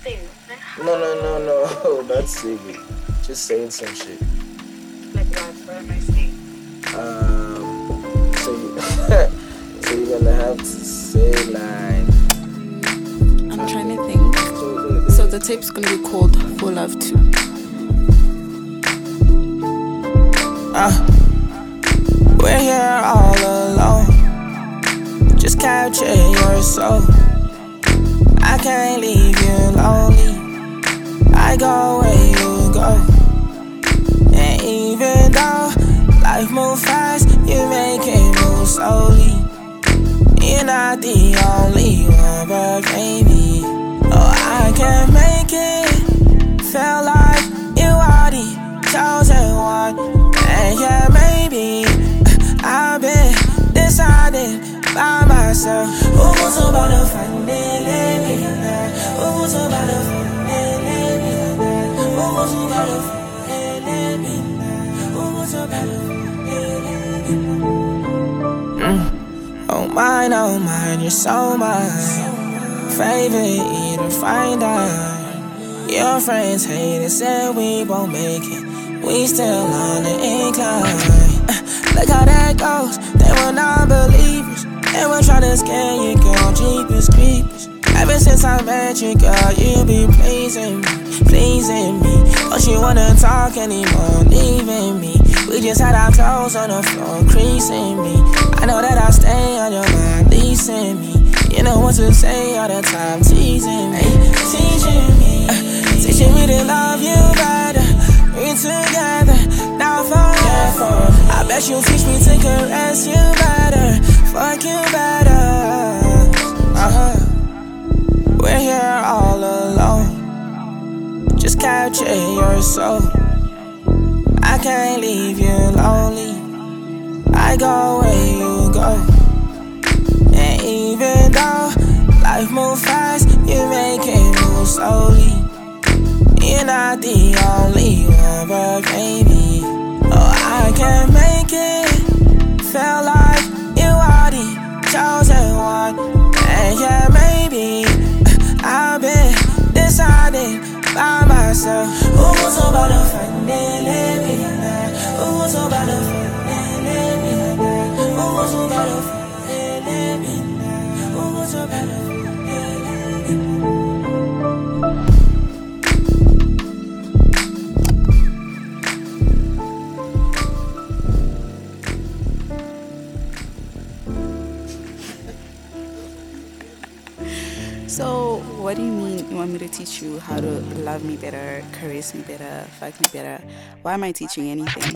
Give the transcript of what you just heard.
thing. Like, No, not singing. Just saying some shit. like what am I saying? So you, so you're gonna have to say like. I'm trying to think. So the tape's gonna be called For Love 2. We're here all alone, just capture your soul. I can't leave you lonely, I go where you go. And even though life moves fast, you make it move slowly. You're not the only one, but baby, oh, I can make it feel like you are the chosen one. And yeah, maybe I've been decided by myself. Who's about to find it? Who's about to find it? Who's about to find it? Who's about to oh mine, you're so mine. Favorite eater, find out. Your friends hate it, said we won't make it. We still on the incline. Look how that goes, they were non-believers. They were trying to scare you, girl, Jeepers Creepers. Ever since I met you, girl, you be pleasing me. Don't you wanna talk anymore, leaving me. We just had our clothes on the floor, creasing me. I know that I stay on your mind, leasing me. You know what to say all the time, teasing me. Teaching me to love you better. We together, now forever. I bet you teach me to caress you better, fuck you better. We're here all alone, just capture your soul. I can't leave you lonely, I go where you go. And even though life moves fast, you make it move slowly. You're not the only one, but baby, oh, I can make it feel like you are the chosen one. And yeah, maybe I've been decided by myself. Who's about to find it? Who's about to find it? Who's about to find it? Who's about to find it? So, what do you mean you want me to teach you how to love me better, caress me better, fuck me better? Why am I teaching anything?